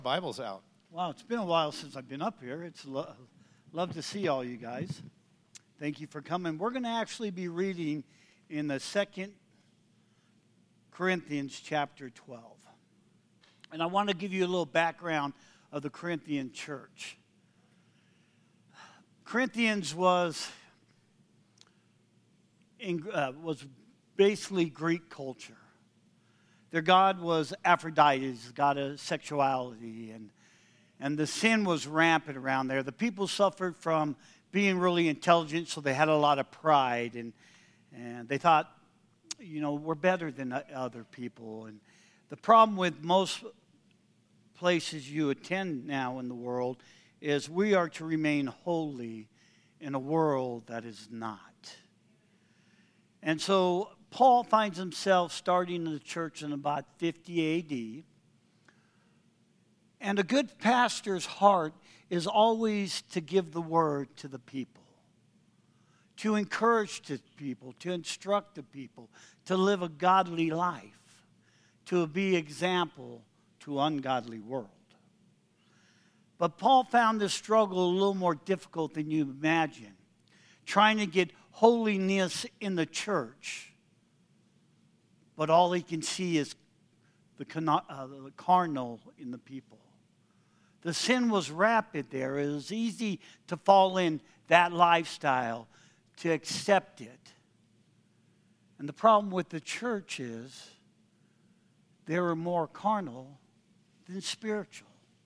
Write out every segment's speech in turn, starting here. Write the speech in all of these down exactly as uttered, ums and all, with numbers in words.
Bible's out. Wow, it's been a while since I've been up here. It's lo- love to see all you guys. Thank you for coming. We're going to actually be reading in the Second Corinthians chapter twelve. And I want to give you a little background of the Corinthian church. Corinthians was in, uh, was basically Greek culture. Their god was Aphrodite, the god of sexuality, and and the sin was rampant around there. The people suffered from being really intelligent, so they had a lot of pride, and and they thought, you know, we're better than other people. And the problem with most places you attend now in the world is we are to remain holy in a world that is not. And so Paul finds himself starting the church in about fifty A D. And a good pastor's heart is always to give the word to the people, to encourage the people, to instruct the people, to live a godly life, to be example to an ungodly world. But Paul found this struggle a little more difficult than you imagine, trying to get holiness in the church. But all he can see is the, uh, the carnal in the people. The sin was rapid there. It was easy to fall in that lifestyle, to accept it. And the problem with the church is they were more carnal than spiritual.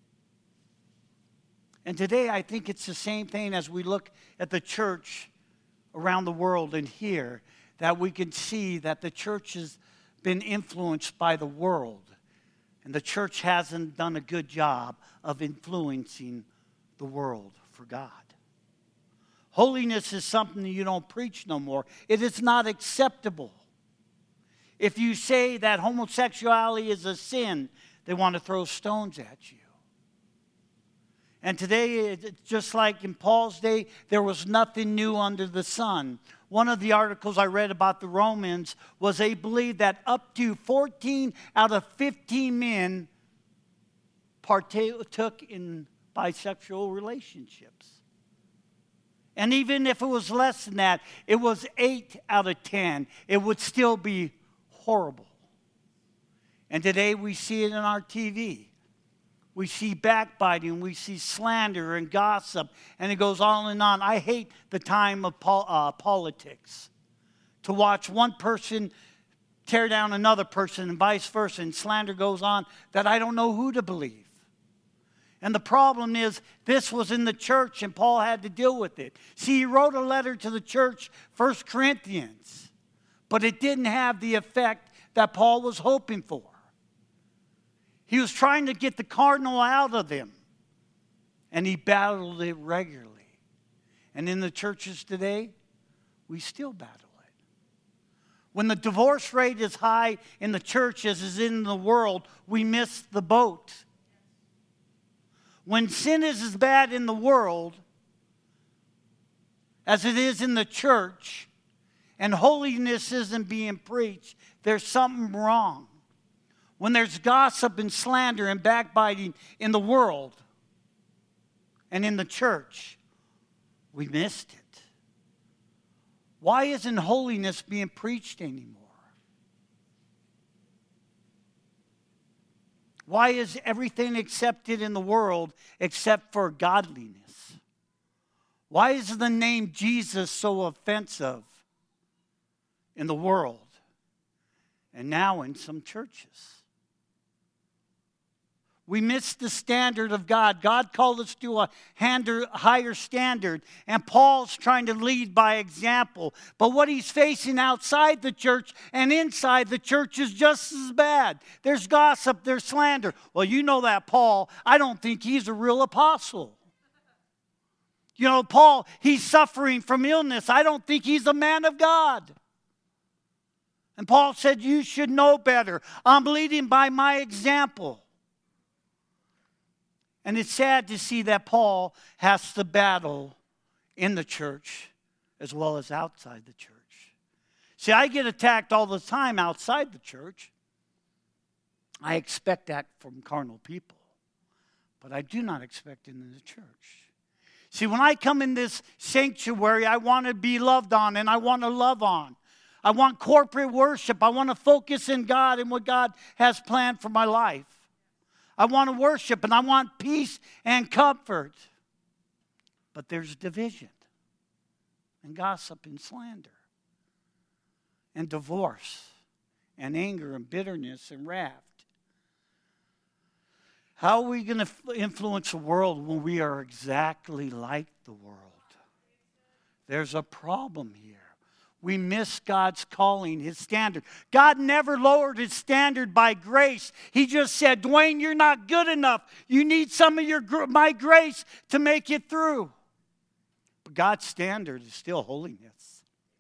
And today I think it's the same thing as we look at the church around the world and here, that we can see that the church has been influenced by the world. And the church hasn't done a good job of influencing the world for God. Holiness is something that you don't preach no more. It is not acceptable. If you say that homosexuality is a sin, they want to throw stones at you. And today, it's just like in Paul's day, there was nothing new under the sun. One of the articles I read about the Romans was they believed that up to fourteen out of fifteen men partook in bisexual relationships. And even if it was less than that, it was eight out of ten. It would still be horrible. And today we see it on our T V. We see backbiting, we see slander and gossip, and it goes on and on. I hate the time of pol- uh, politics. To watch one person tear down another person and vice versa, and slander goes on that I don't know who to believe. And the problem is, this was in the church, and Paul had to deal with it. See, he wrote a letter to the church, First Corinthians, but it didn't have the effect that Paul was hoping for. He was trying to get the cardinal out of them. And he battled it regularly. And in the churches today, we still battle it. When the divorce rate is high in the church as is in the world, we miss the boat. When sin is as bad in the world as it is in the church, and holiness isn't being preached, there's something wrong. When there's gossip and slander and backbiting in the world and in the church, we missed it. Why isn't holiness being preached anymore? Why is everything accepted in the world except for godliness? Why is the name Jesus so offensive in the world and now in some churches? We missed the standard of God. God called us to a higher standard. And Paul's trying to lead by example. But what he's facing outside the church and inside the church is just as bad. There's gossip, there's slander. Well, you know that, Paul. I don't think he's a real apostle. You know, Paul, he's suffering from illness. I don't think he's a man of God. And Paul said, you should know better. I'm leading by my example. And it's sad to see that Paul has to battle in the church as well as outside the church. See, I get attacked all the time outside the church. I expect that from carnal people. But I do not expect it in the church. See, when I come in this sanctuary, I want to be loved on and I want to love on. I want corporate worship. I want to focus in God and what God has planned for my life. I want to worship and I want peace and comfort. But there's division and gossip and slander and divorce and anger and bitterness and wrath. How are we going to influence the world when we are exactly like the world? There's a problem here. We miss God's calling, His standard. God never lowered His standard by grace. He just said, Dwayne, you're not good enough. You need some of your my grace to make it through. But God's standard is still holiness.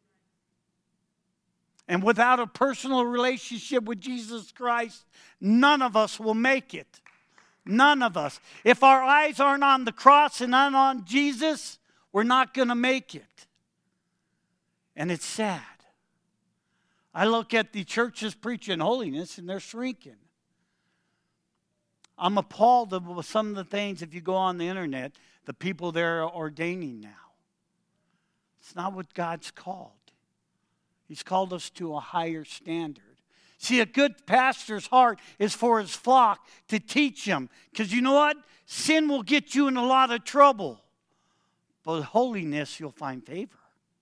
And without a personal relationship with Jesus Christ, none of us will make it. None of us. If our eyes aren't on the cross and not on Jesus, we're not going to make it. And it's sad. I look at the churches preaching holiness and they're shrinking. I'm appalled with some of the things, if you go on the internet, the people they're ordaining now. It's not what God's called. He's called us to a higher standard. See, a good pastor's heart is for his flock to teach them. Because you know what? Sin will get you in a lot of trouble. But holiness, you'll find favor.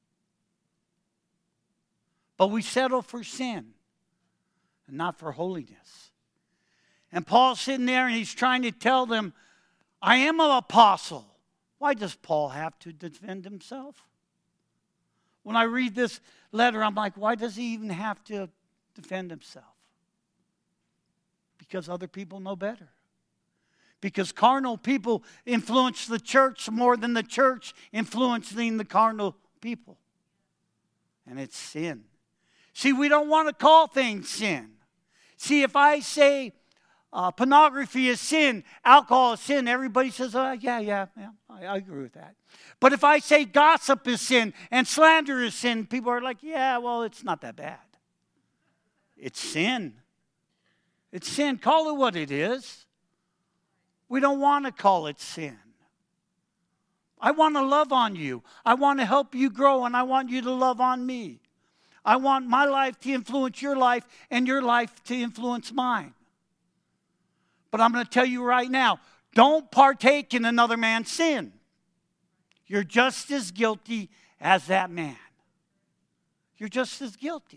But we settle for sin and not for holiness. And Paul's sitting there and he's trying to tell them, I am an apostle. Why does Paul have to defend himself? When I read this letter, I'm like, why does he even have to defend himself? Because other people know better. Because carnal people influence the church more than the church influencing the carnal people. And it's sin. See, we don't want to call things sin. See, if I say uh, pornography is sin, alcohol is sin, everybody says, oh, yeah, yeah, yeah, I, I agree with that. But if I say gossip is sin and slander is sin, people are like, yeah, well, it's not that bad. It's sin. It's sin. Call it what it is. We don't want to call it sin. I want to love on you. I want to help you grow, and I want you to love on me. I want my life to influence your life and your life to influence mine. But I'm going to tell you right now, don't partake in another man's sin. You're just as guilty as that man. You're just as guilty.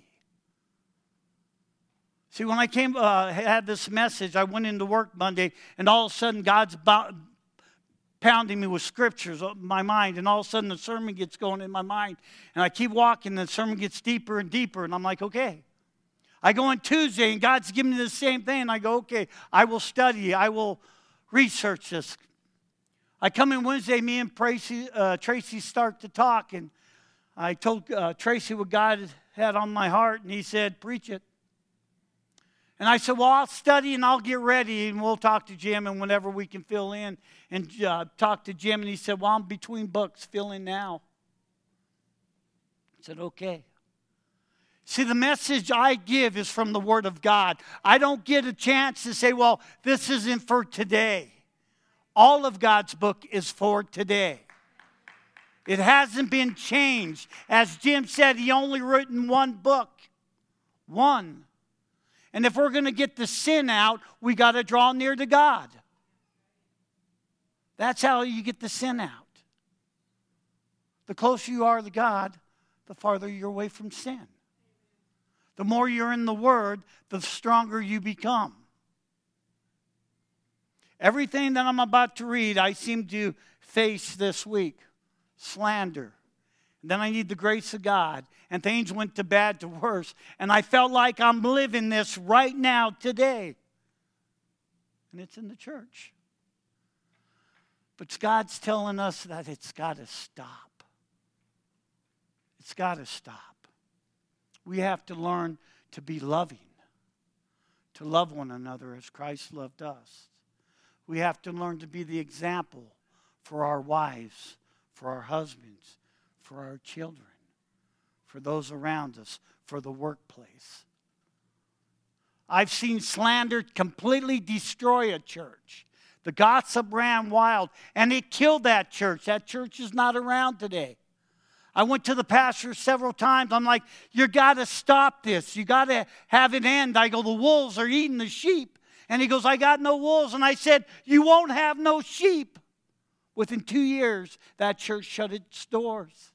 See, when I came, uh, had this message, I went into work Monday, and all of a sudden God's bo- pounding me with scriptures in my mind, and all of a sudden the sermon gets going in my mind, and I keep walking, and the sermon gets deeper and deeper, and I'm like, okay. I go on Tuesday, and God's giving me the same thing, and I go, okay, I will study, I will research this. I come in Wednesday, me and Tracy, uh, Tracy start to talk, and I told uh, Tracy what God had on my heart, and he said, preach it. And I said, well, I'll study and I'll get ready and we'll talk to Jim and whenever we can fill in. And uh, talk to Jim, and he said, well, I'm between books, fill in now. I said, okay. See, the message I give is from the Word of God. I don't get a chance to say, well, this isn't for today. All of God's book is for today. It hasn't been changed. As Jim said, he only written one book. One. And if we're going to get the sin out, we got to draw near to God. That's how you get the sin out. The closer you are to God, the farther you're away from sin. The more you're in the Word, the stronger you become. Everything that I'm about to read, I seem to face this week. Slander. Then I need the grace of God. And things went to bad to worse. And I felt like I'm living this right now, today. And it's in the church. But God's telling us that it's got to stop. It's got to stop. We have to learn to be loving. To love one another as Christ loved us. We have to learn to be the example for our wives, for our husbands, for our children, for those around us, for the workplace. I've seen slander completely destroy a church. The gossip ran wild, and it killed that church. That church is not around today. I went to the pastor several times. I'm like, you got to stop this. You got to have an end. I go, the wolves are eating the sheep. And he goes, I got no wolves. And I said, you won't have no sheep. Within two years, that church shut its doors.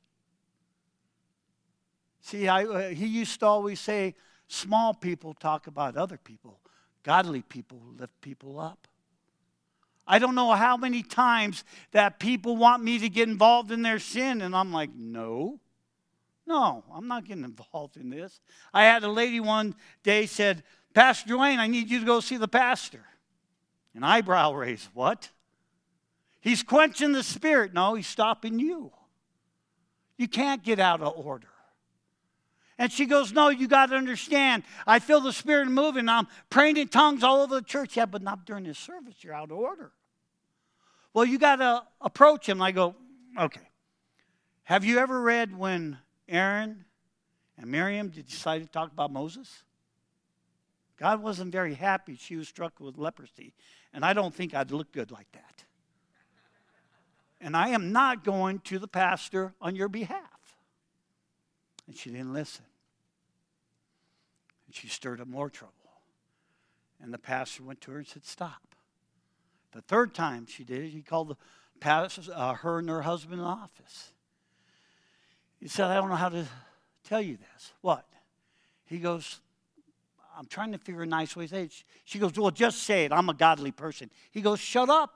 See, I, uh, he used to always say, small people talk about other people. Godly people lift people up. I don't know how many times that people want me to get involved in their sin, and I'm like, no. No, I'm not getting involved in this. I had a lady one day said, Pastor Dwayne, I need you to go see the pastor. An eyebrow raised. What? He's quenching the spirit. No, he's stopping you. You can't get out of order. And she goes, no, you got to understand. I feel the Spirit moving. I'm praying in tongues all over the church. Yeah, but not during this service. You're out of order. Well, you got to approach him. I go, okay. Have you ever read when Aaron and Miriam decided to talk about Moses? God wasn't very happy. She was struck with leprosy. And I don't think I'd look good like that. And I am not going to the pastor on your behalf. And she didn't listen. And she stirred up more trouble. And the pastor went to her and said, stop. The third time she did it, he called the pastor, uh, her and her husband in the office. He said, I don't know how to tell you this. What? He goes, I'm trying to figure a nice way to say it. She goes, well, just say it. I'm a godly person. He goes, shut up.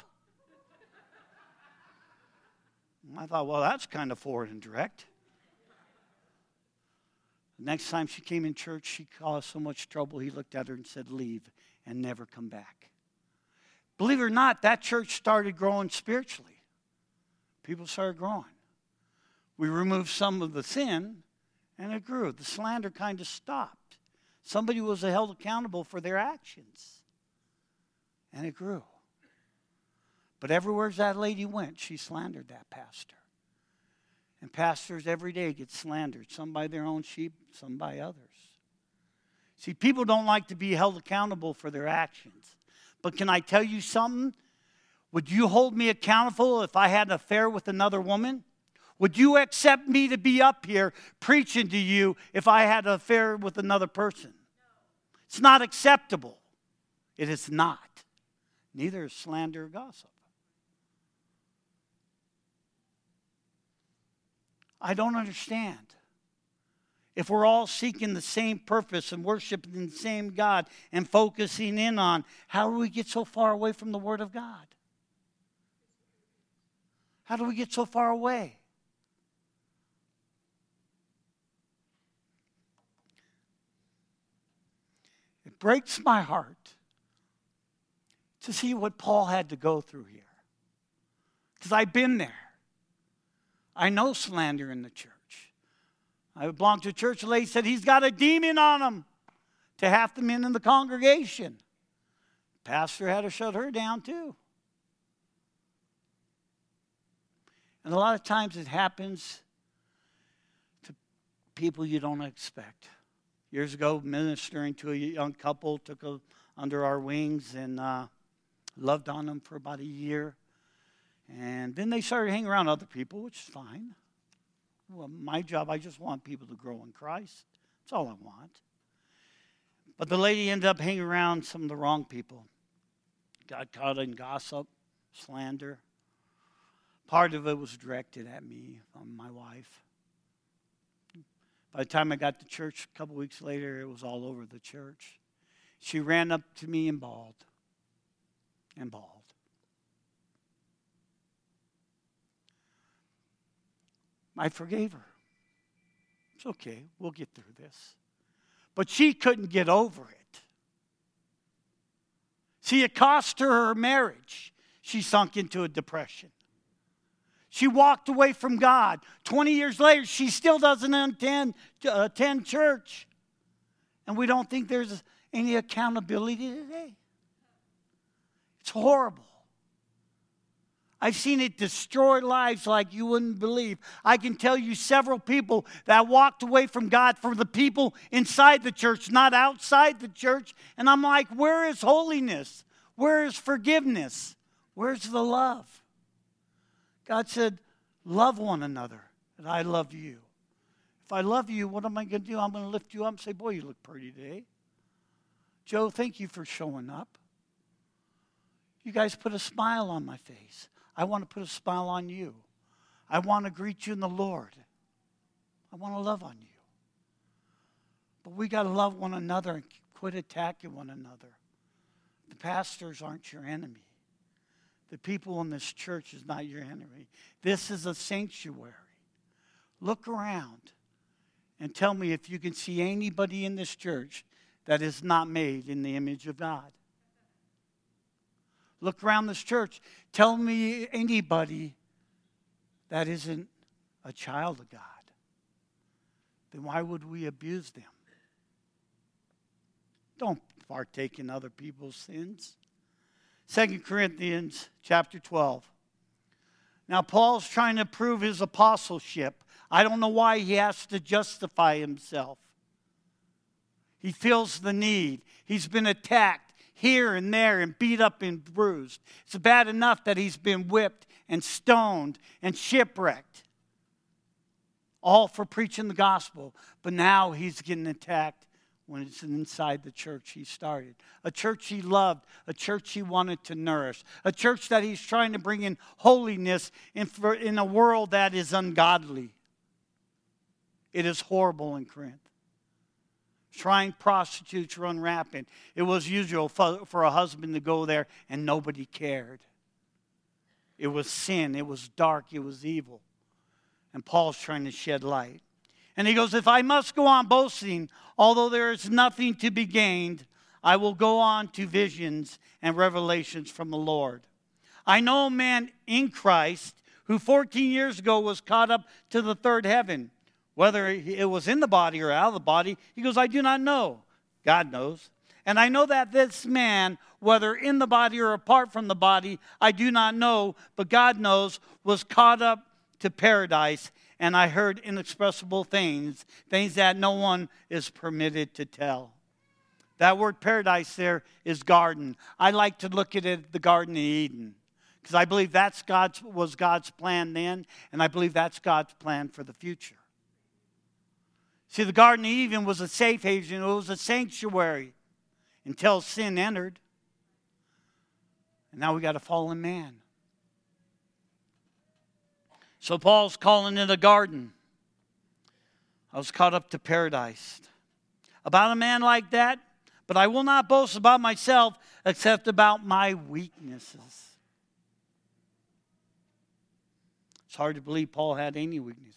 I thought, well, that's kind of forward and direct. The next time she came in church, she caused so much trouble, he looked at her and said, leave and never come back. Believe it or not, that church started growing spiritually. People started growing. We removed some of the sin, and it grew. The slander kind of stopped. Somebody was held accountable for their actions, and it grew. But everywhere that lady went, she slandered that pastor. And pastors every day get slandered, some by their own sheep, some by others. See, people don't like to be held accountable for their actions. But can I tell you something? Would you hold me accountable if I had an affair with another woman? Would you accept me to be up here preaching to you if I had an affair with another person? It's not acceptable. It is not. Neither is slander or gossip. I don't understand. If we're all seeking the same purpose and worshiping the same God and focusing in on, how do we get so far away from the Word of God? How do we get so far away? It breaks my heart to see what Paul had to go through here. Because I've been there. I know slander in the church. I belonged to a church, a lady said, he's got a demon on him, to half the men in the congregation. Pastor had to shut her down too. And a lot of times it happens to people you don't expect. Years ago, ministering to a young couple, took them under our wings and uh, loved on them for about a year. And then they started hanging around other people, which is fine. Well, my job, I just want people to grow in Christ. That's all I want. But the lady ended up hanging around some of the wrong people. Got caught in gossip, slander. Part of it was directed at me, on my wife. By the time I got to church a couple weeks later, it was all over the church. She ran up to me and bawled. And bawled. I forgave her. It's okay. We'll get through this. But she couldn't get over it. See, it cost her her marriage. She sunk into a depression. She walked away from God. twenty years later, she still doesn't attend, uh, attend church. And we don't think there's any accountability today. It's horrible. I've seen it destroy lives like you wouldn't believe. I can tell you several people that walked away from God for the people inside the church, not outside the church. And I'm like, where is holiness? Where is forgiveness? Where's the love? God said, love one another, and I love you. If I love you, what am I going to do? I'm going to lift you up and say, boy, you look pretty today. Joe, thank you for showing up. You guys put a smile on my face. I want to put a smile on you. I want to greet you in the Lord. I want to love on you. But we got to love one another and quit attacking one another. The pastors aren't your enemy. The people in this church is not your enemy. This is a sanctuary. Look around and tell me if you can see anybody in this church that is not made in the image of God. Look around this church. Tell me anybody that isn't a child of God. Then why would we abuse them? Don't partake in other people's sins. Second Corinthians chapter twelve. Now, Paul's trying to prove his apostleship. I don't know why he has to justify himself. He feels the need. He's been attacked here and there and beat up and bruised. It's bad enough that he's been whipped and stoned and shipwrecked, all for preaching the gospel. But now he's getting attacked when it's inside the church he started. A church he loved, a church he wanted to nourish, a church that he's trying to bring in holiness in, for, in a world that is ungodly. It is horrible in Corinth. Trying prostitutes run rampant. It was usual for, for a husband to go there and nobody cared. It was sin. It was dark. It was evil. And Paul's trying to shed light. And he goes, if I must go on boasting, although there is nothing to be gained, I will go on to visions and revelations from the Lord. I know a man in Christ who fourteen years ago was caught up to the third heaven. Whether it was in the body or out of the body, he goes, I do not know. God knows. And I know that this man, whether in the body or apart from the body, I do not know, but God knows, was caught up to paradise. And I heard inexpressible things, things that no one is permitted to tell. That word paradise there is garden. I like to look at it, the Garden of Eden, because I believe that's God's was God's plan then, and I believe that's God's plan for the future. See, the Garden of Eden was a safe haven. It was a sanctuary until sin entered. And now we got a fallen man. So Paul's calling it a garden. I was caught up to paradise. About a man like that, but I will not boast about myself except about my weaknesses. It's hard to believe Paul had any weaknesses.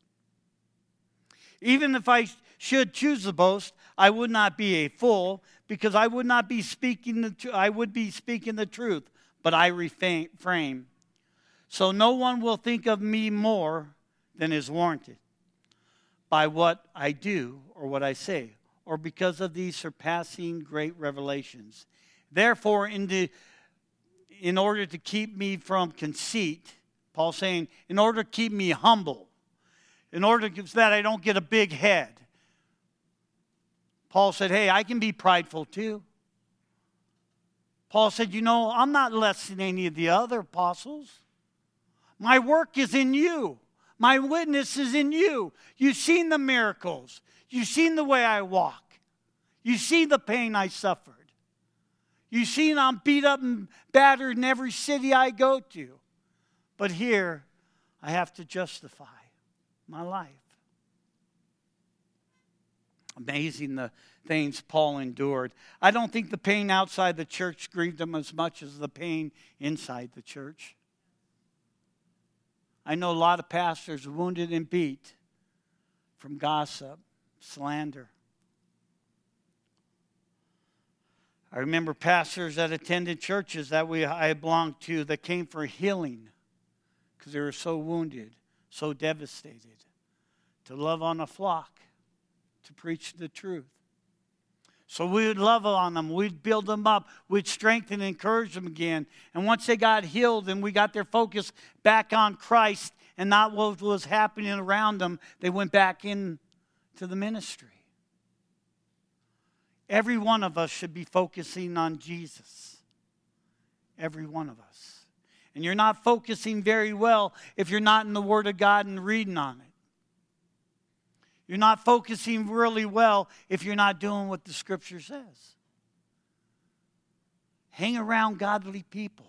Even if I should choose to boast, I would not be a fool, because I would not be speaking the tr- I would be speaking the truth, but I refrain. So no one will think of me more than is warranted by what I do or what I say, or because of these surpassing great revelations. Therefore, in the in order to keep me from conceit, Paul's saying, in order to keep me humble, in order so that I don't get a big head. Paul said, hey, I can be prideful too. Paul said, you know, I'm not less than any of the other apostles. My work is in you. My witness is in you. You've seen the miracles. You've seen the way I walk. You've seen the pain I suffered. You've seen I'm beat up and battered in every city I go to. But here, I have to justify my life. Amazing the things Paul endured. I don't think the pain outside the church grieved him as much as the pain inside the church. I know a lot of pastors wounded and beat from gossip, slander. I remember pastors that attended churches that we I belonged to that came for healing because they were so wounded, so devastated, to love on a flock, to preach the truth. So we would love on them. We'd build them up. We'd strengthen and encourage them again. And once they got healed and we got their focus back on Christ and not what was happening around them, they went back into the ministry. Every one of us should be focusing on Jesus. Every one of us. And you're not focusing very well if you're not in the Word of God and reading on it. You're not focusing really well if you're not doing what the Scripture says. Hang around godly people.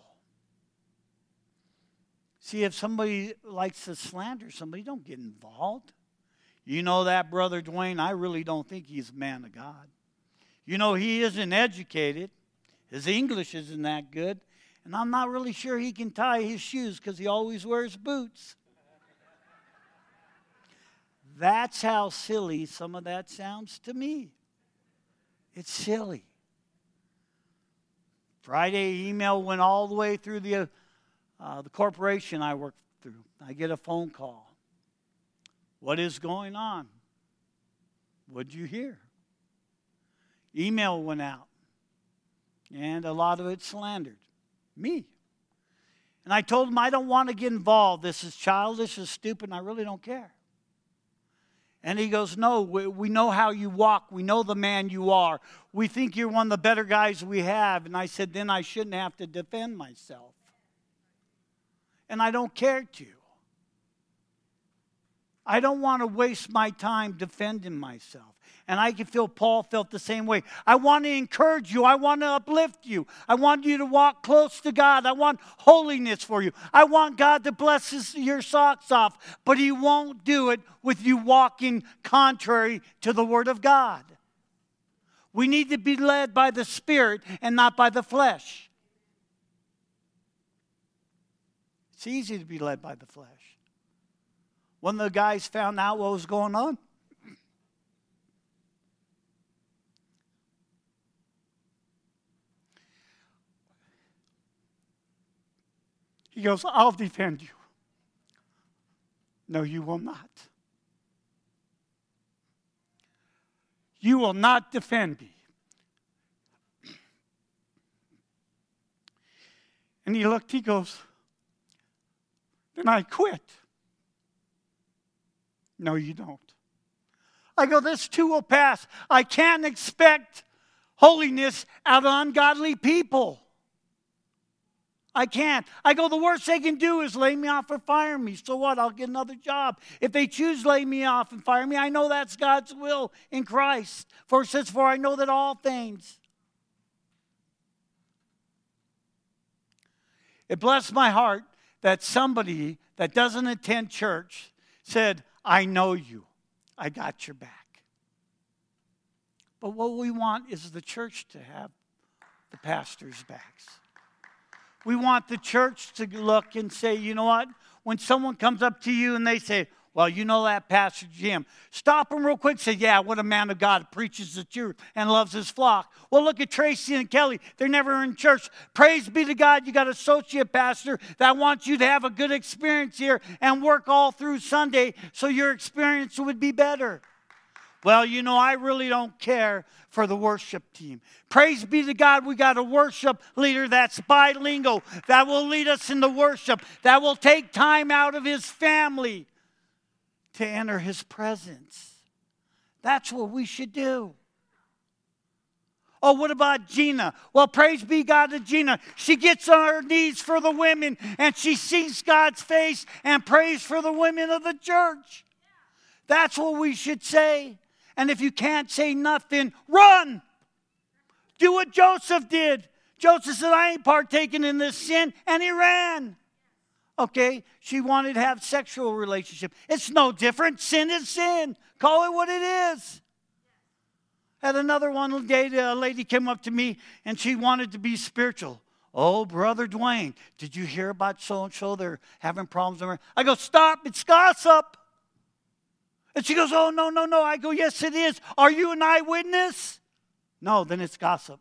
See, if somebody likes to slander somebody, don't get involved. You know that, Brother Dwayne, I really don't think he's a man of God. You know, he isn't educated. His English isn't that good. And I'm not really sure he can tie his shoes because he always wears boots. That's how silly some of that sounds to me. It's silly. Friday email went all the way through the, uh, the corporation I work through. I get a phone call. What is going on? What'd you hear? Email went out. And a lot of it slandered me. And I told him I don't want to get involved. This is childish, this is stupid, and I really don't care. And he goes, no, we, we know how you walk. We know the man you are. We think you're one of the better guys we have. And I said, then I shouldn't have to defend myself. And I don't care to. I don't want to waste my time defending myself. And I can feel Paul felt the same way. I want to encourage you. I want to uplift you. I want you to walk close to God. I want holiness for you. I want God to bless his, your socks off. But he won't do it with you walking contrary to the Word of God. We need to be led by the Spirit and not by the flesh. It's easy to be led by the flesh. One of the guys found out what was going on. He goes, I'll defend you. No, you will not. You will not defend me. And he looked, he goes, then I quit. No, you don't. I go, this too will pass. I can't expect holiness out of ungodly people. I can't. I go, the worst they can do is lay me off or fire me. So what? I'll get another job. If they choose to lay me off and fire me, I know that's God's will in Christ. For it says, for I know that all things. It blessed my heart that somebody that doesn't attend church said, I know you. I got your back. But what we want is the church to have the pastor's backs. We want the church to look and say, you know what? When someone comes up to you and they say, well, you know that Pastor Jim. Stop them real quick and say, yeah, what a man of God, preaches the truth and loves his flock. Well, look at Tracy and Kelly. They're never in church. Praise be to God, you got an associate pastor that wants you to have a good experience here and work all through Sunday so your experience would be better. Well, you know, I really don't care for the worship team. Praise be to God, we got a worship leader that's bilingual, that will lead us in the worship, that will take time out of his family to enter his presence. That's what we should do. Oh, what about Gina? Well, praise be God to Gina. She gets on her knees for the women, and she sees God's face and prays for the women of the church. That's what we should say. And if you can't say nothing, run. Do what Joseph did. Joseph said, I ain't partaking in this sin, and he ran. Okay, she wanted to have sexual relationship. It's no different. Sin is sin. Call it what it is. Had another one day, a lady came up to me, and she wanted to be spiritual. Oh, Brother Dwayne, did you hear about so-and-so? They're having problems. I go, stop, it's gossip. And she goes, oh, no, no, no. I go, yes, it is. Are you an eyewitness? No, then it's gossip.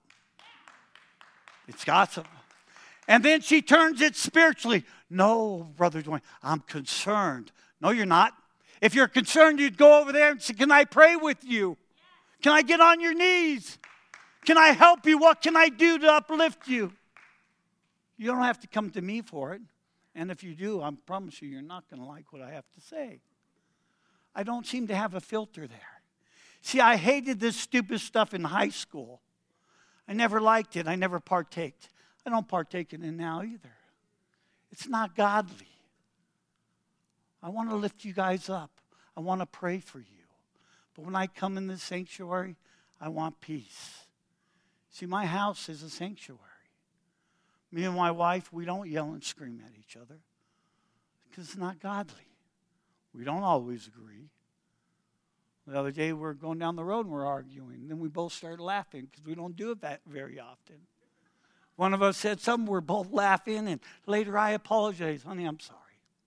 It's gossip. And then she turns it spiritually. No, Brother Dwayne, I'm concerned. No, you're not. If you're concerned, you'd go over there and say, can I pray with you? Can I get on your knees? Can I help you? What can I do to uplift you? You don't have to come to me for it. And if you do, I promise you, you're not going to like what I have to say. I don't seem to have a filter there. See, I hated this stupid stuff in high school. I never liked it. I never partaked. I don't partake in it now either. It's not godly. I want to lift you guys up. I want to pray for you. But when I come in this sanctuary, I want peace. See, my house is a sanctuary. Me and my wife, we don't yell and scream at each other because it's not godly. We don't always agree. The other day, we were going down the road and we're arguing. Then we both started laughing because we don't do it that very often. One of us said something, we're both laughing, and later I apologized. Honey, I'm sorry.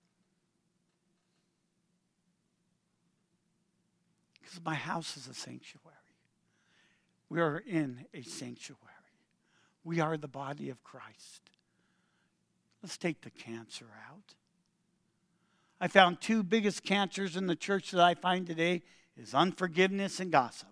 Because my house is a sanctuary. We are in a sanctuary. We are the body of Christ. Let's take the cancer out. I found two biggest cancers in the church that I find today is unforgiveness and gossip.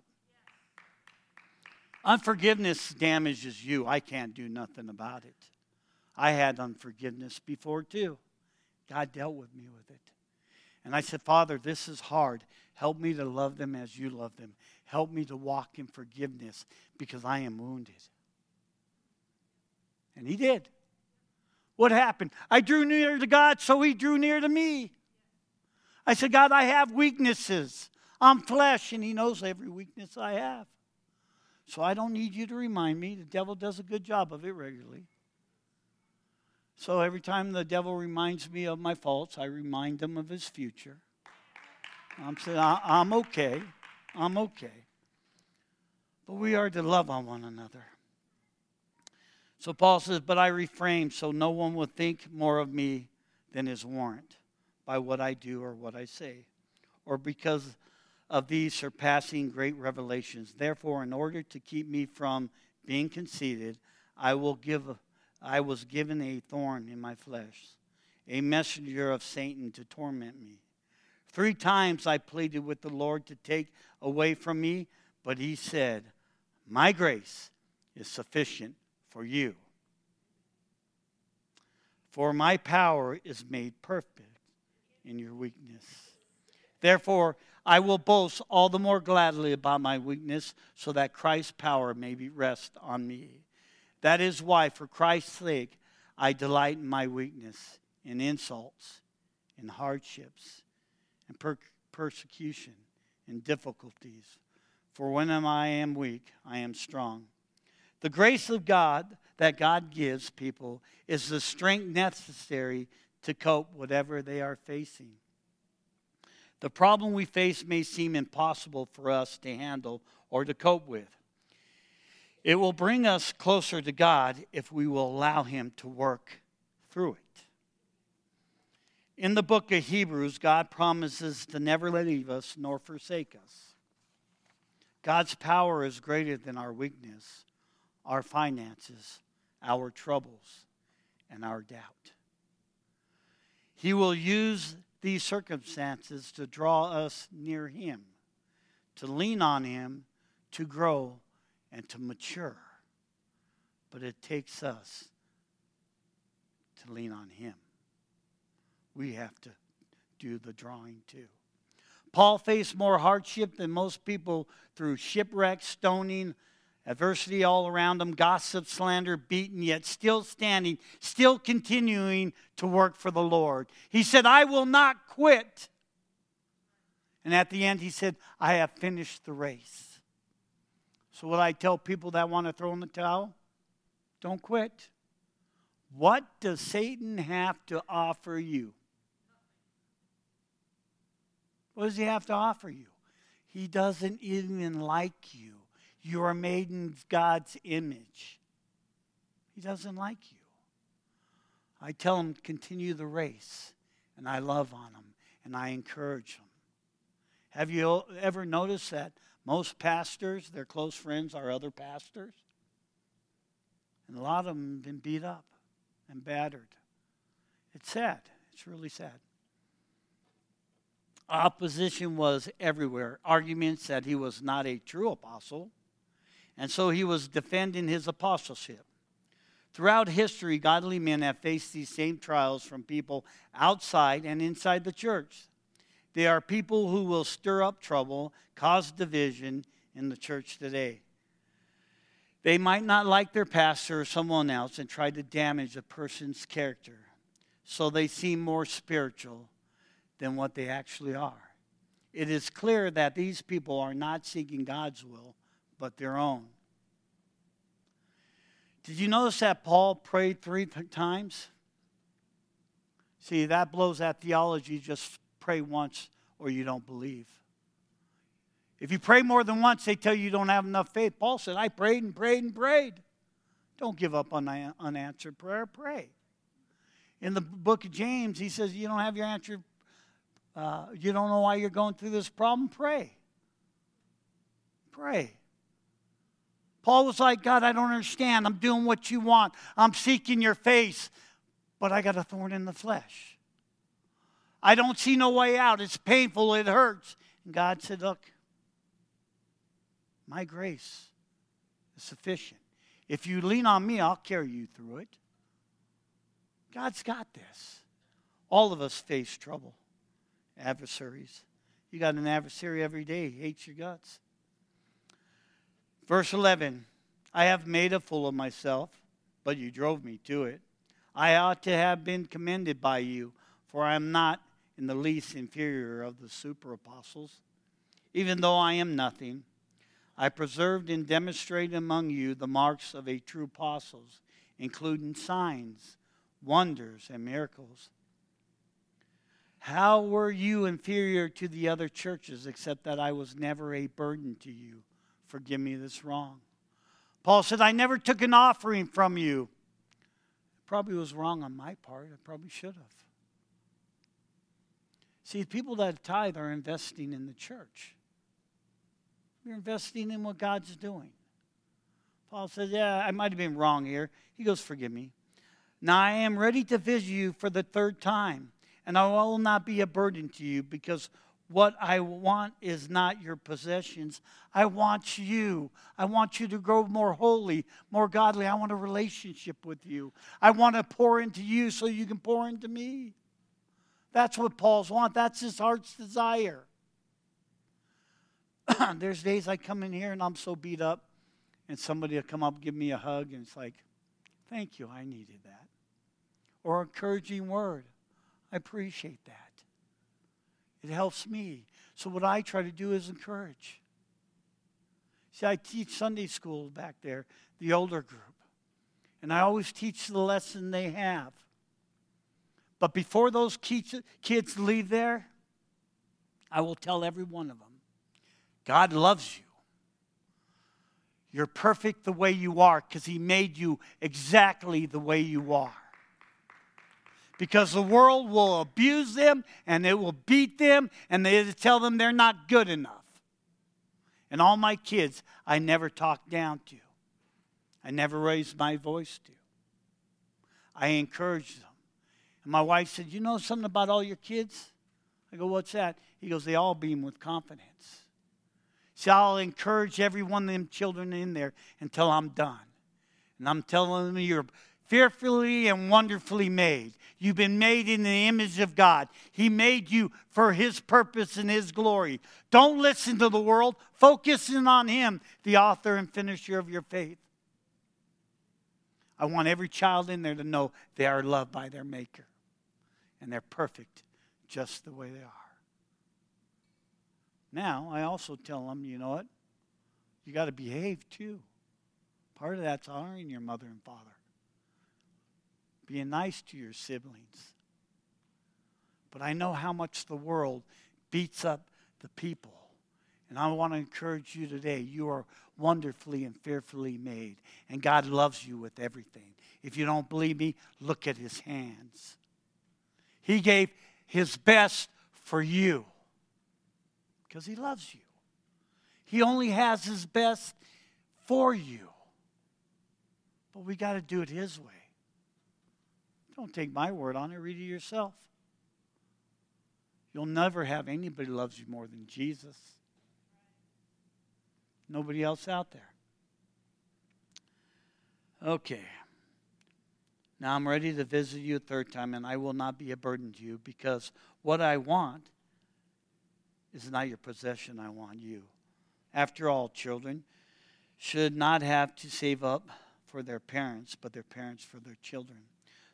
Unforgiveness damages you. I can't do nothing about it. I had unforgiveness before too. God dealt with me with it. And I said, Father, this is hard. Help me to love them as you love them. Help me to walk in forgiveness because I am wounded. And he did. What happened? I drew near to God, so he drew near to me. I said, God, I have weaknesses. I'm flesh, and he knows every weakness I have. So I don't need you to remind me. The devil does a good job of it regularly. So every time the devil reminds me of my faults, I remind him of his future. I'm saying, I'm okay. I'm okay. But we are to love on one another. So Paul says, but I refrain so no one will think more of me than is warrant by what I do or what I say, or because of these surpassing great revelations. Therefore, in order to keep me from being conceited, I will give, I was given a thorn in my flesh, a messenger of Satan to torment me. Three times I pleaded with the Lord to take away from me, but he said, my grace is sufficient for you. For my power is made perfect in your weakness. Therefore, I will boast all the more gladly about my weakness, so that Christ's power may be rest on me. That is why, for Christ's sake, I delight in my weakness, in insults, in hardships, in per- persecution, in difficulties. For when I am weak, I am strong. The grace of God that God gives people is the strength necessary to cope whatever they are facing. The problem we face may seem impossible for us to handle or to cope with. It will bring us closer to God if we will allow him to work through it. In the book of Hebrews, God promises to never leave us nor forsake us. God's power is greater than our weakness, our finances, our troubles, and our doubt. He will use these circumstances to draw us near him, to lean on him, to grow, and to mature. But it takes us to lean on him. We have to do the drawing too. Paul faced more hardship than most people through shipwreck, stoning, adversity all around him, gossip, slander, beaten, yet still standing, still continuing to work for the Lord. He said, I will not quit. And at the end he said, I have finished the race. So what I tell people that want to throw in the towel, don't quit. What does Satan have to offer you? What does he have to offer you? He doesn't even like you. You are made in God's image. He doesn't like you. I tell him, continue the race. And I love on him. And I encourage him. Have you ever noticed that most pastors, their close friends are other pastors? And a lot of them have been beat up and battered. It's sad. It's really sad. Opposition was everywhere. Arguments that he was not a true apostle. And so he was defending his apostleship. Throughout history, godly men have faced these same trials from people outside and inside the church. They are people who will stir up trouble, cause division in the church today. They might not like their pastor or someone else and try to damage a person's character. so they seem more spiritual than what they actually are. It is clear that these people are not seeking God's will, but their own. Did you notice that Paul prayed three times? See, that blows that theology, just pray once or you don't believe. If you pray more than once, they tell you you don't have enough faith. Paul said, I prayed and prayed and prayed. Don't give up on unanswered prayer. Pray. In the book of James, he says, you don't have your answer. Uh, you don't know why you're going through this problem? Pray. Pray. Paul was like, God, I don't understand. I'm doing what you want. I'm seeking your face. But I got a thorn in the flesh. I don't see no way out. It's painful. It hurts. And God said, look, my grace is sufficient. If you lean on me, I'll carry you through it. God's got this. All of us face trouble. Adversaries. You got an adversary every day. He hates your guts. Verse eleven. I have made a fool of myself, but you drove me to it. I ought to have been commended by you, for I am not in the least inferior of the super apostles. Even though I am nothing, I preserved and demonstrated among you the marks of a true apostle, including signs, wonders, and miracles. How were you inferior to the other churches, except that I was never a burden to you? Forgive me this wrong. Paul said, I never took an offering from you. Probably was wrong on my part. I probably should have. See, people that tithe are investing in the church. You're investing in what God's doing. Paul says, yeah, I might have been wrong here. He goes, forgive me. Now I am ready to visit you for the third time, and I will not be a burden to you, because what I want is not your possessions. I want you. I want you to grow more holy, more godly. I want a relationship with you. I want to pour into you so you can pour into me. That's what Paul's want. That's his heart's desire. There's days I come in here and I'm so beat up, and somebody will come up and give me a hug, and it's like, thank you, I needed that. Or an encouraging word. I appreciate that. It helps me. So what I try to do is encourage. See, I teach Sunday school back there, the older group. And I always teach the lesson they have. But before those kids leave there, I will tell every one of them, God loves you. You're perfect the way you are, because he made you exactly the way you are. Because the world will abuse them, and it will beat them, and they tell them they're not good enough. And all my kids, I never talked down to. I never raised my voice to. I encouraged them. And my wife said, you know something about all your kids? I go, what's that? He goes, they all beam with confidence. See, I'll encourage every one of them children in there until I'm done. And I'm telling them, you're fearfully and wonderfully made. You've been made in the image of God. He made you for his purpose and his glory. Don't listen to the world. Focus in on him, the author and finisher of your faith. I want every child in there to know they are loved by their Maker. And they're perfect just the way they are. Now, I also tell them, you know what? You got to behave too. Part of that's honoring your mother and father. Being nice to your siblings. But I know how much the world beats up the people. And I want to encourage you today. You are wonderfully and fearfully made. And God loves you with everything. If you don't believe me, look at his hands. He gave his best for you. Because he loves you. He only has his best for you. But we got to do it his way. Don't take my word on it. Read it yourself. You'll never have anybody who loves you more than Jesus. Nobody else out there. Okay. Now I'm ready to visit you a third time, and I will not be a burden to you, because what I want is not your possession. I want you. After all, children should not have to save up for their parents, but their parents for their children.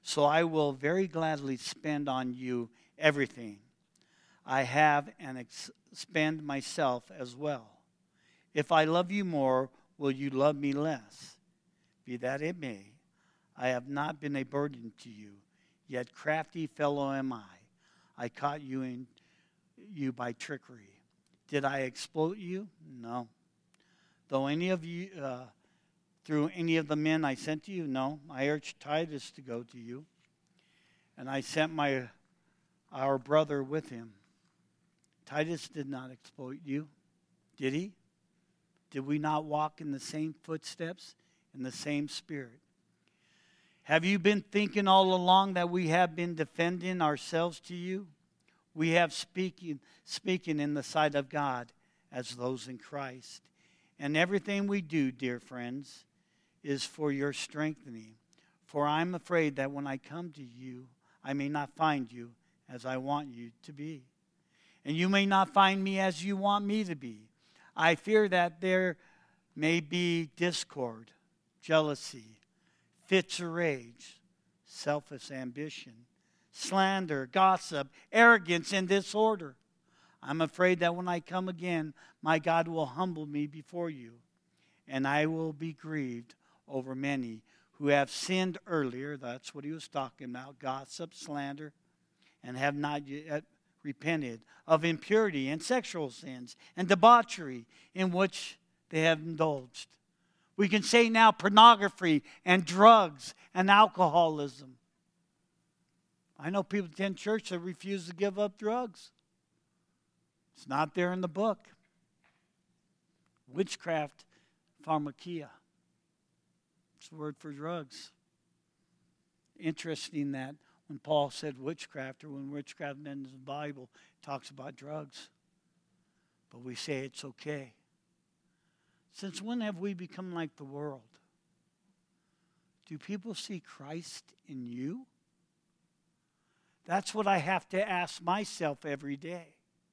So I will very gladly spend on you everything I have and ex- spend myself as well. If I love you more, will you love me less? Be that it may, I have not been a burden to you, yet crafty fellow am I. I caught you in you by trickery. Did I exploit you? No. Though any of you, uh, through any of the men I sent to you? No. I urged Titus to go to you, and I sent my our brother with him. Titus did not exploit you, did he? Did we not walk in the same footsteps, in the same spirit? Have you been thinking all along that we have been defending ourselves to you? We have speaking, speaking in the sight of God as those in Christ. And everything we do, dear friends, is for your strengthening. For I'm afraid that when I come to you, I may not find you as I want you to be. And you may not find me as you want me to be. I fear that there may be discord, jealousy, fits of rage, selfish ambition, slander, gossip, arrogance, and disorder. I'm afraid that when I come again, my God will humble me before you, and I will be grieved over many who have sinned earlier. That's what he was talking about, gossip, slander, and have not yet repented of impurity and sexual sins and debauchery in which they have indulged. We can say now pornography and drugs and alcoholism. I know people attend church that refuse to give up drugs. It's not there in the book. Witchcraft, pharmakia. It's the word for drugs. Interesting that when Paul said witchcraft, or when witchcraft in the Bible talks about drugs, but we say it's okay. Since when have we become like the world? Do people see Christ in you? That's what I have to ask myself every day.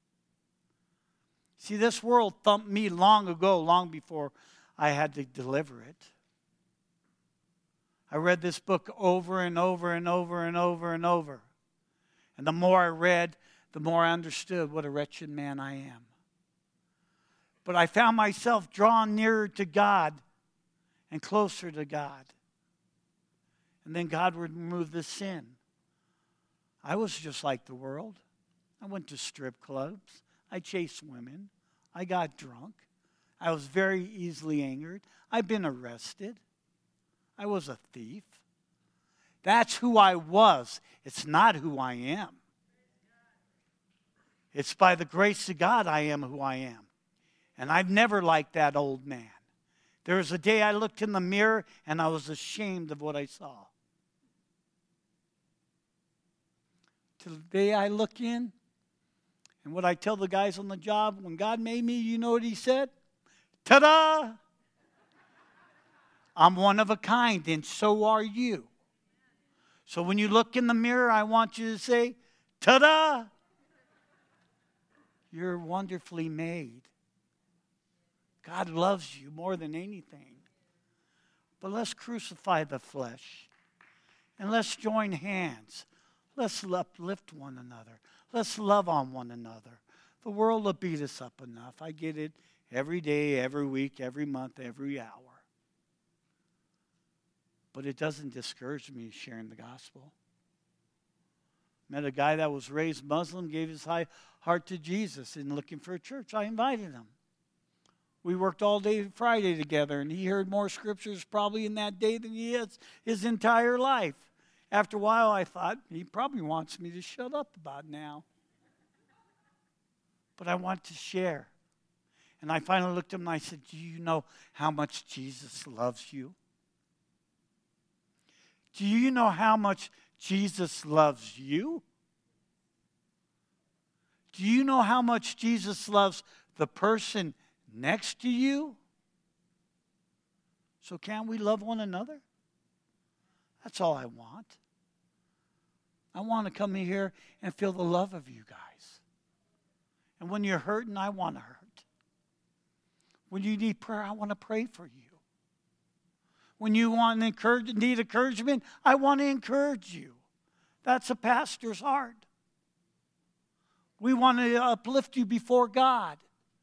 See, this world thumped me long ago, long before I had to deliver it. I read this book over and over and over and over and over. And the more I read, the more I understood what a wretched man I am. But I found myself drawn nearer to God and closer to God. And then God would remove the sin. I was just like the world. I went to strip clubs. I chased women. I got drunk. I was very easily angered. I've been arrested. I was a thief. That's who I was. It's not who I am. It's by the grace of God I am who I am. And I've never liked that old man. There was a day I looked in the mirror and I was ashamed of what I saw. Till the day I look in, and what I tell the guys on the job, when God made me, you know what he said? Ta-da! I'm one of a kind, and so are you. So when you look in the mirror, I want you to say, ta-da! You're wonderfully made. God loves you more than anything. But let's crucify the flesh. And let's join hands. Let's uplift one another. Let's love on one another. The world will beat us up enough. I get it every day, every week, every month, every hour. But it doesn't discourage me sharing the gospel. Met a guy that was raised Muslim, gave his heart to Jesus and looking for a church. I invited him. We worked all day Friday together, and he heard more scriptures probably in that day than he has his entire life. After a while, I thought, he probably wants me to shut up about now. But I want to share. And I finally looked at him and I said, do you know how much Jesus loves you? Do you know how much Jesus loves you? Do you know how much Jesus loves the person next to you? So can't we love one another? That's all I want. I want to come in here and feel the love of you guys. And when you're hurting, I want to hurt. When you need prayer, I want to pray for you. When you want to encourage, need encouragement, I want to encourage you. That's a pastor's heart. We want to uplift you before God.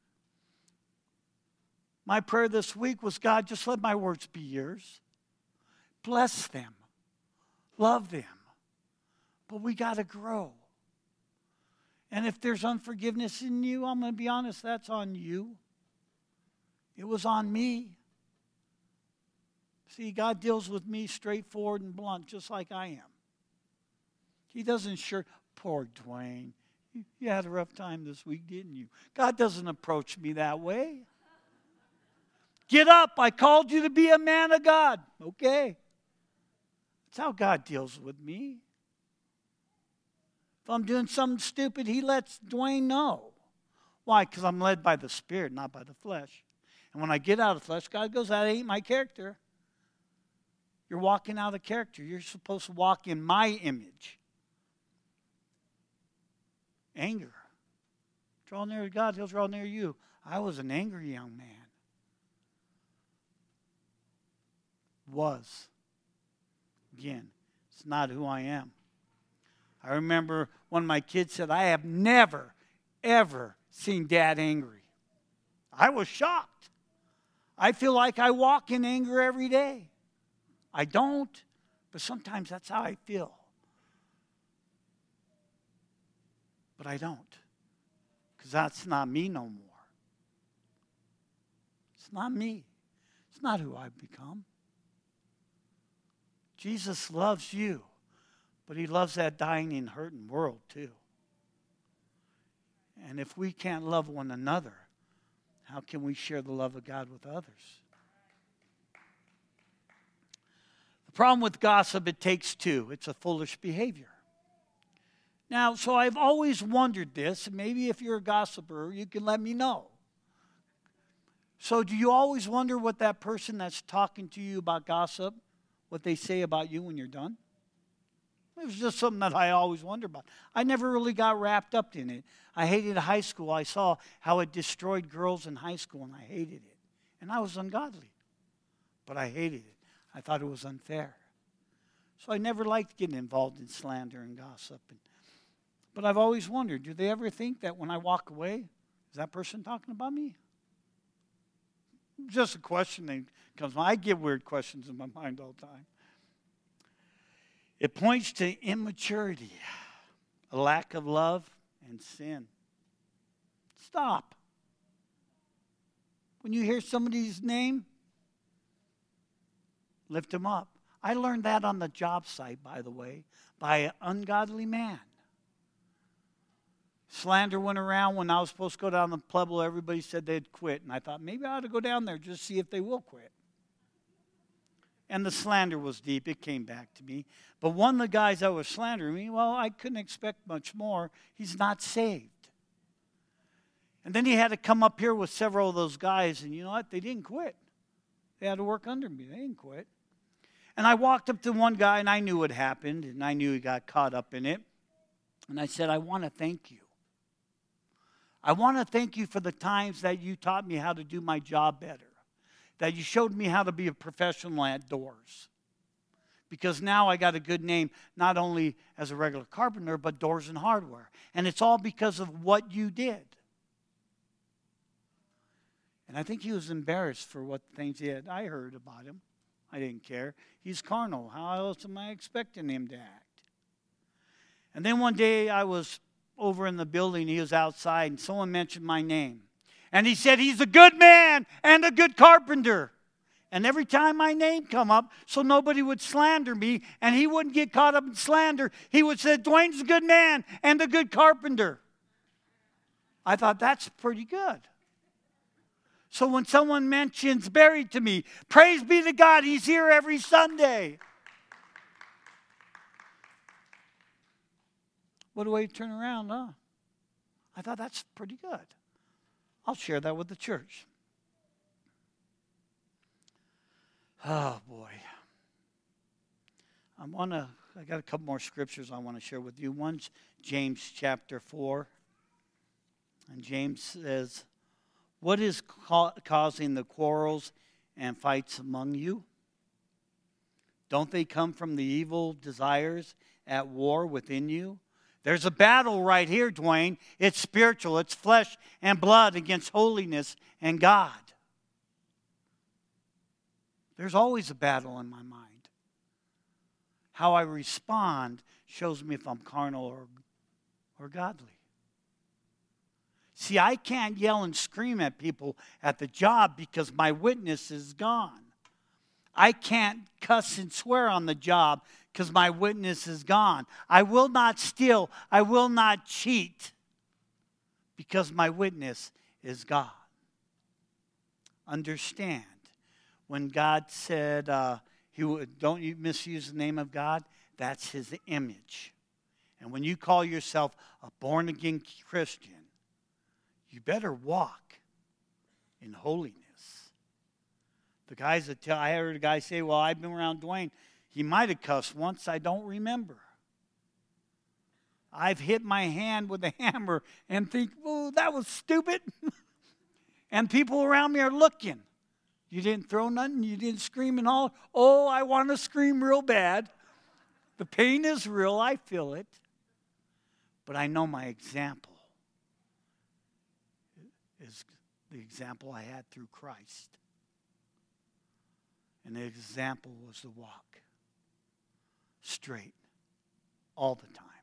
My prayer this week was, God, just let my words be yours. Bless them. Love them. But we got to grow. And if there's unforgiveness in you, I'm going to be honest, that's on you. It was on me. See, God deals with me straightforward and blunt, just like I am. He doesn't sure, poor Dwayne, you had a rough time this week, didn't you? God doesn't approach me that way. Get up, I called you to be a man of God. Okay. That's how God deals with me. If I'm doing something stupid, he lets Dwayne know. Why? Because I'm led by the Spirit, not by the flesh. And when I get out of the flesh, God goes, that ain't my character. You're walking out of character. You're supposed to walk in my image. Anger. Draw near to God, he'll draw near you. I was an angry young man. Was. Again, it's not who I am. I remember when my kids said, I have never, ever seen Dad angry. I was shocked. I feel like I walk in anger every day. I don't, but sometimes that's how I feel. But I don't, because that's not me no more. It's not me. It's not who I've become. Jesus loves you, but he loves that dying and hurting world too. And if we can't love one another, how can we share the love of God with others? The problem with gossip, it takes two. It's a foolish behavior. Now, so I've always wondered this, and maybe if you're a gossiper, you can let me know. So do you always wonder what that person that's talking to you about gossip, what they say about you when you're done? It was just something that I always wondered about. I never really got wrapped up in it. I hated high school. I saw how it destroyed girls in high school, and I hated it. And I was ungodly, but I hated it. I thought it was unfair. So I never liked getting involved in slander and gossip. And, but I've always wondered, do they ever think that when I walk away, is that person talking about me? Just a question that comes. I get weird questions in my mind all the time. It points to immaturity, a lack of love, and sin. Stop. When you hear somebody's name, lift them up. I learned that on the job site, by the way, by an ungodly man. Slander went around when I was supposed to go down to Pueblo. Everybody said they'd quit. And I thought, maybe I ought to go down there just to see if they will quit. And the slander was deep. It came back to me. But one of the guys that was slandering me, well, I couldn't expect much more. He's not saved. And then he had to come up here with several of those guys. And you know what? They didn't quit. They had to work under me. They didn't quit. And I walked up to one guy, and I knew what happened. And I knew he got caught up in it. And I said, I want to thank you. I want to thank you for the times that you taught me how to do my job better. That you showed me how to be a professional at doors. Because now I got a good name, not only as a regular carpenter, but doors and hardware. And it's all because of what you did. And I think he was embarrassed for what things he had. I heard about him. I didn't care. He's carnal. How else am I expecting him to act? And then one day I was over in the building. He was outside, and someone mentioned my name. And he said, he's a good man and a good carpenter. And every time my name come up, so nobody would slander me, and he wouldn't get caught up in slander, he would say, Dwayne's a good man and a good carpenter. I thought, that's pretty good. So when someone mentions Barry to me, praise be to God, he's here every Sunday. What a way to turn around, huh? I thought, that's pretty good. I'll share that with the church. Oh, boy. I want to, I got a couple more scriptures I want to share with you. One's James chapter four. And James says, what is ca- causing the quarrels and fights among you? Don't they come from the evil desires at war within you? There's a battle right here, Dwayne. It's spiritual. It's flesh and blood against holiness and God. There's always a battle in my mind. How I respond shows me if I'm carnal or, or godly. See, I can't yell and scream at people at the job because my witness is gone. I can't cuss and swear on the job because my witness is gone. I will not steal. I will not cheat because my witness is God. Understand, when God said, uh, he would, don't you misuse the name of God, that's his image. And when you call yourself a born-again Christian, you better walk in holiness. The guys that tell, I heard a guy say, well, I've been around Dwayne. He might have cussed once. I don't remember. I've hit my hand with a hammer and think, oh, that was stupid. And people around me are looking. You didn't throw nothing. You didn't scream and all. Oh, I want to scream real bad. The pain is real. I feel it. But I know my example is the example I had through Christ. And the example was to walk straight all the time.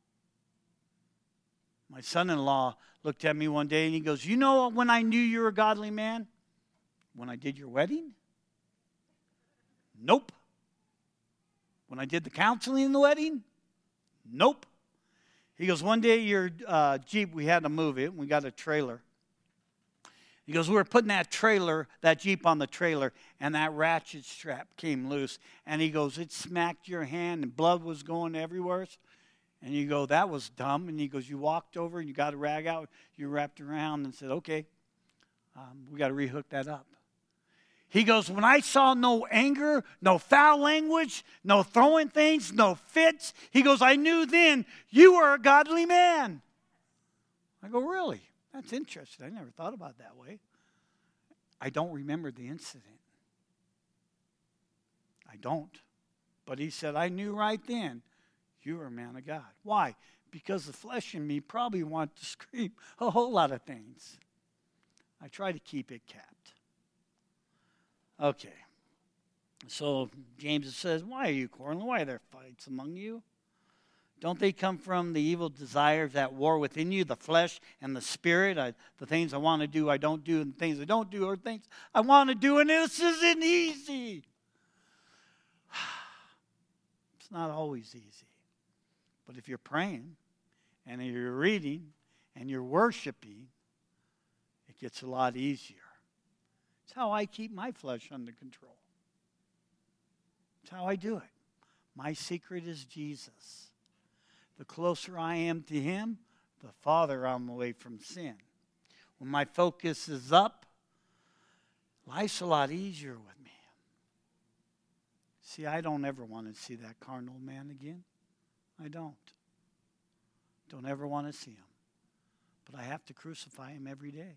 My son-in-law looked at me one day and he goes, you know when I knew you were a godly man? When I did your wedding? Nope. When I did the counseling in the wedding? Nope. He goes, one day your uh, Jeep, we had to move it, and we got a trailer. He goes, we were putting that trailer, that Jeep on the trailer, and that ratchet strap came loose. And he goes, it smacked your hand, and blood was going everywhere. And you go, that was dumb. And he goes, you walked over, and you got a rag out, you wrapped around, and said, okay, um, we got to rehook that up. He goes, when I saw no anger, no foul language, no throwing things, no fits, he goes, I knew then you were a godly man. I go, really? That's interesting. I never thought about it that way. I don't remember the incident. I don't. But he said, I knew right then you were a man of God. Why? Because the flesh in me probably wanted to scream a whole lot of things. I try to keep it capped. Okay. So James says, why are you quarreling? Why are there fights among you? Don't they come from the evil desires at war within you, the flesh and the spirit? I, the things I want to do, I don't do, and the things I don't do are things I want to do, and this isn't easy. It's not always easy. But if you're praying, and you're reading, and you're worshiping, it gets a lot easier. It's how I keep my flesh under control. It's how I do it. My secret is Jesus. The closer I am to him, the farther I'm away from sin. When my focus is up, life's a lot easier with me. See, I don't ever want to see that carnal man again. I don't. Don't ever want to see him. But I have to crucify him every day.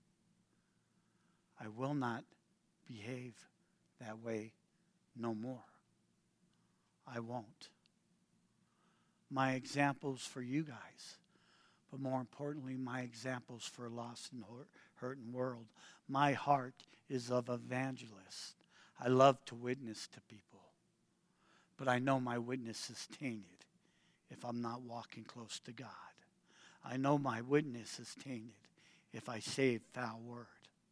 I will not behave that way no more. I won't. My examples for you guys, but more importantly, my examples for a lost and hurting world. My heart is of evangelist. I love to witness to people, but I know my witness is tainted if I'm not walking close to God. I know my witness is tainted if I say a foul word.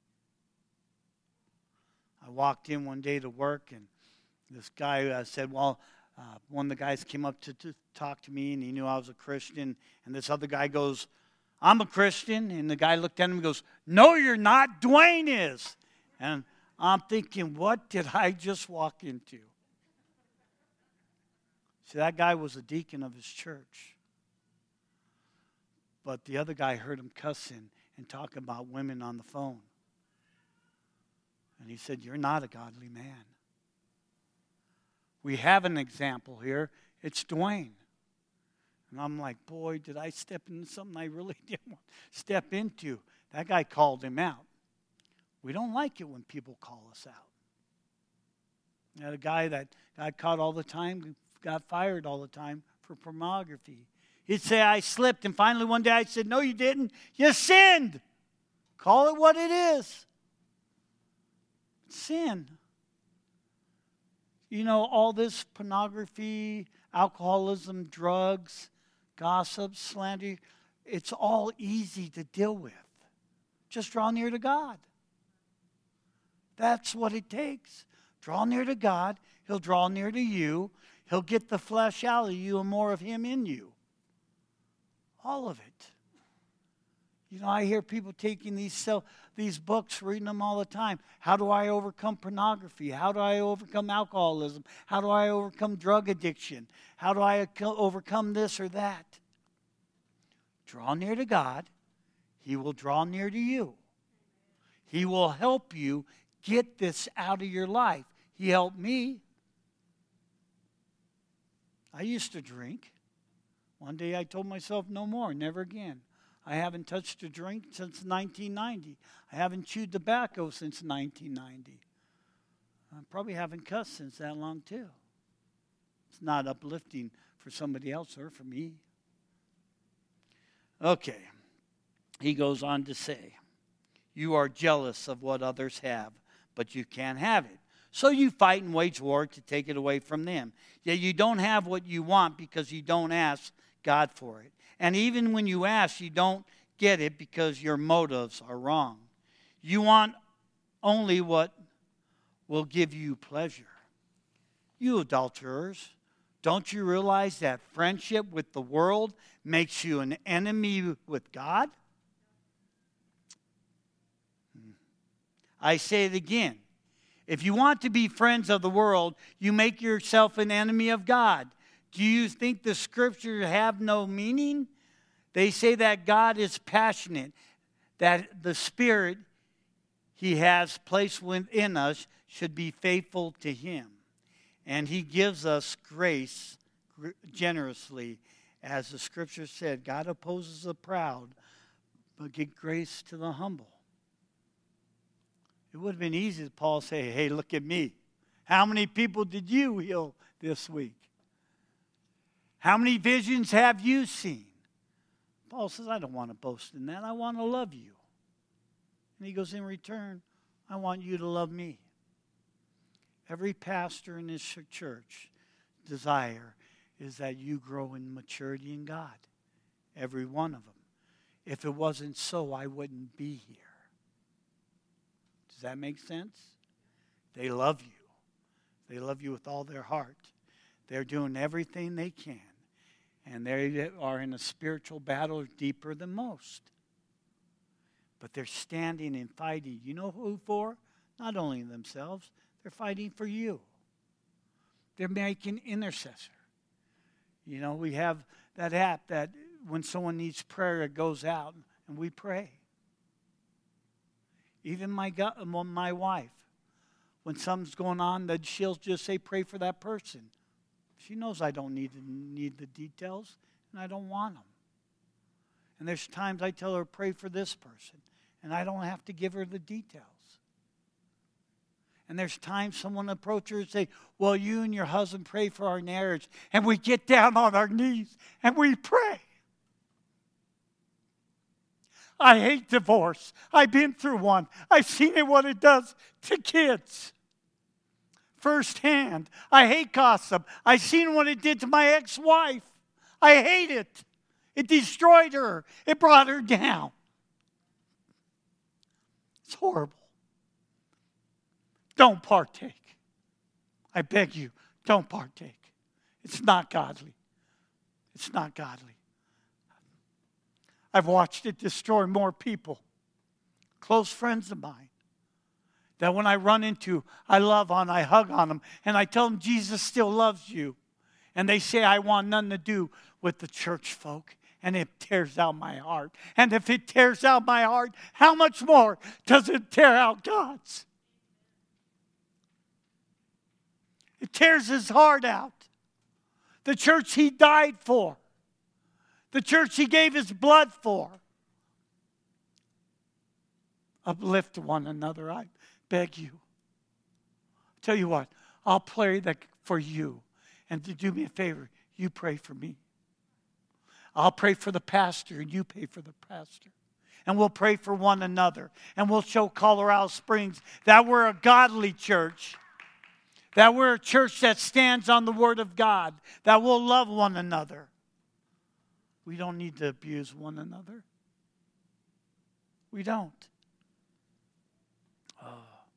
I walked in one day to work, and this guy uh, said, well, uh, one of the guys came up to, to talk to me, and he knew I was a Christian. And this other guy goes, I'm a Christian. And the guy looked at him and goes, no, you're not. Dwayne is. And I'm thinking, what did I just walk into? See, that guy was a deacon of his church. But the other guy heard him cussing and talking about women on the phone. And he said, you're not a godly man. We have an example here. It's Dwayne. And I'm like, boy, did I step into something I really didn't want to step into. That guy called him out. We don't like it when people call us out. I had a guy that got caught all the time, got fired all the time for pornography. He'd say, I slipped, and finally one day I said, no, you didn't. You sinned. Call it what it is. Sin. You know, all this pornography, alcoholism, drugs, gossip, slander, it's all easy to deal with. Just draw near to God. That's what it takes. Draw near to God. He'll draw near to you. He'll get the flesh out of you and more of Him in you. All of it. You know, I hear people taking these self, these books, reading them all the time. How do I overcome pornography? How do I overcome alcoholism? How do I overcome drug addiction? How do I overcome this or that? Draw near to God. He will draw near to you. He will help you get this out of your life. He helped me. I used to drink. One day I told myself, no more, never again. I haven't touched a drink since nineteen ninety. I haven't chewed tobacco since nineteen ninety. I probably haven't cussed since that long too. It's not uplifting for somebody else or for me. Okay. He goes on to say, you are jealous of what others have, but you can't have it. So you fight and wage war to take it away from them. Yet you don't have what you want because you don't ask God for it. And even when you ask, you don't get it because your motives are wrong. You want only what will give you pleasure. You adulterers, don't you realize that friendship with the world makes you an enemy with God? I say it again. If you want to be friends of the world, you make yourself an enemy of God. Do you think the scriptures have no meaning? They say that God is passionate, that the Spirit He has placed within us should be faithful to Him. And He gives us grace generously. As the scripture said, God opposes the proud, but give grace to the humble. It would have been easy to Paul say, hey, look at me. How many people did you heal this week? How many visions have you seen? Paul says, I don't want to boast in that. I want to love you. And he goes, in return, I want you to love me. Every pastor in this church desire is that you grow in maturity in God. Every one of them. If it wasn't so, I wouldn't be here. Does that make sense? They love you. They love you with all their heart. They're doing everything they can. And they are in a spiritual battle deeper than most. But they're standing and fighting. You know who for? Not only themselves. They're fighting for you. They're making intercessor. You know, we have that app that when someone needs prayer, it goes out and we pray. Even my my wife, when something's going on, that she'll just say, pray for that person. She knows I don't need to need the details, and I don't want them. And there's times I tell her, pray for this person, and I don't have to give her the details. And there's times someone approaches her and say, well, you and your husband pray for our marriage, and we get down on our knees, and we pray. I hate divorce. I've been through one. I've seen it, what it does to kids. Firsthand. I hate gossip. I've seen what it did to my ex-wife. I hate it. It destroyed her. It brought her down. It's horrible. Don't partake. I beg you, don't partake. It's not godly. It's not godly. I've watched it destroy more people, close friends of mine, that when I run into, I love on, I hug on them, and I tell them Jesus still loves you. And they say, I want nothing to do with the church folk. And it tears out my heart. And if it tears out my heart, how much more does it tear out God's? It tears his heart out. The church he died for. The church he gave his blood for. Uplift one another, I beg you. Tell you what, I'll pray that for you. And to do me a favor, you pray for me. I'll pray for the pastor, and you pray for the pastor. And we'll pray for one another. And we'll show Colorado Springs that we're a godly church. That we're a church that stands on the Word of God. That we'll love one another. We don't need to abuse one another. We don't. Oh.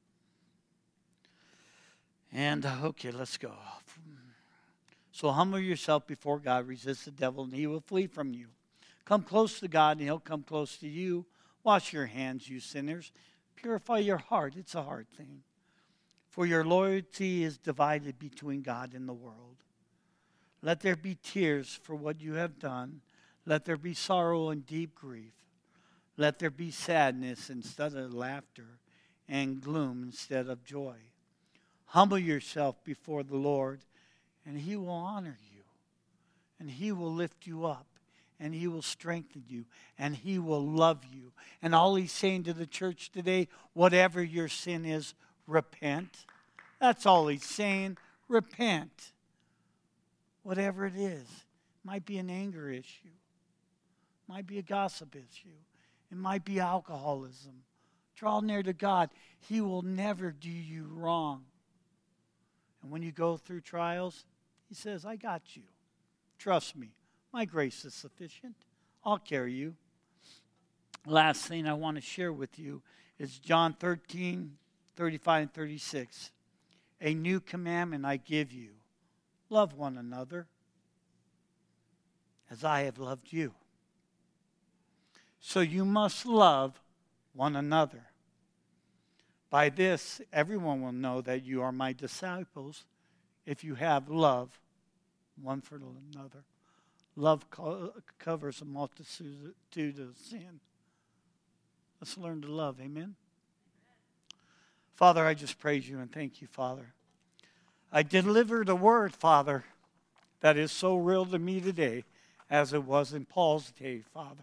And, okay, let's go. So humble yourself before God. Resist the devil, and he will flee from you. Come close to God, and he'll come close to you. Wash your hands, you sinners. Purify your heart. It's a hard thing. For your loyalty is divided between God and the world. Let there be tears for what you have done. Let there be sorrow and deep grief. Let there be sadness instead of laughter, and gloom instead of joy. Humble yourself before the Lord, and he will honor you. And he will lift you up. And he will strengthen you. And he will love you. And all he's saying to the church today, whatever your sin is, repent. That's all he's saying. Repent. Whatever it is. It might be an anger issue. It might be a gossip issue. It might be alcoholism. Draw near to God. He will never do you wrong. And when you go through trials, he says, I got you. Trust me. My grace is sufficient. I'll carry you. Last thing I want to share with you is John thirteen, thirty-five and thirty-six. A new commandment I give you. Love one another as I have loved you. So you must love one another. By this, everyone will know that you are my disciples if you have love one for another. Love co- covers a multitude of sin. Let's learn to love. Amen? Father, I just praise you and thank you, Father. I delivered a word, Father, that is so real to me today as it was in Paul's day, Father.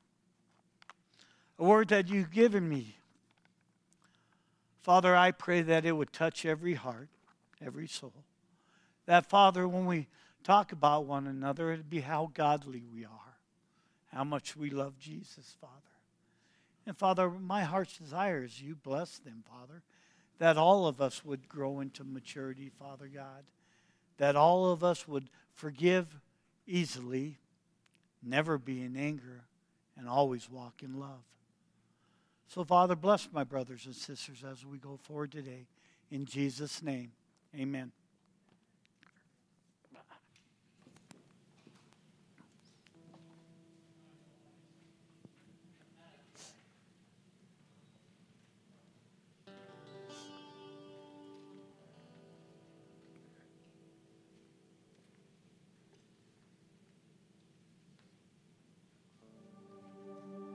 A word that you've given me. Father, I pray that it would touch every heart, every soul. That, Father, when we talk about one another, it'd be how godly we are, how much we love Jesus, Father. And, Father, my heart's desire is you bless them, Father, that all of us would grow into maturity, Father God, that all of us would forgive easily, never be in anger, and always walk in love. So, Father, bless my brothers and sisters as we go forward today. In Jesus' name, amen.